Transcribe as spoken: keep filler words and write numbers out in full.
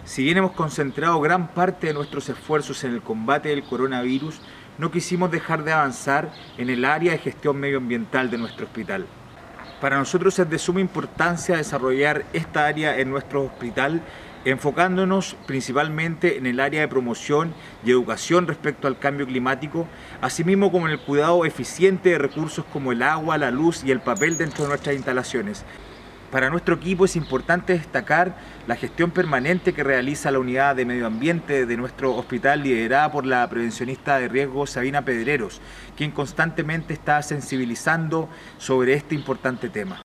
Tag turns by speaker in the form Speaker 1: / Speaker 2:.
Speaker 1: Si bien hemos concentrado gran parte de nuestros esfuerzos en el combate del coronavirus, no quisimos dejar de avanzar en el área de gestión medioambiental de nuestro hospital. Para nosotros es de suma importancia desarrollar esta área en nuestro hospital, enfocándonos principalmente en el área de promoción y educación respecto al cambio climático, asimismo como en el cuidado eficiente de recursos como el agua, la luz y el papel dentro de nuestras instalaciones. Para nuestro equipo es importante destacar la gestión permanente que realiza la unidad de medio ambiente de nuestro hospital, liderada por la prevencionista de riesgo Sabina Pedreros, quien constantemente está sensibilizando sobre este importante tema.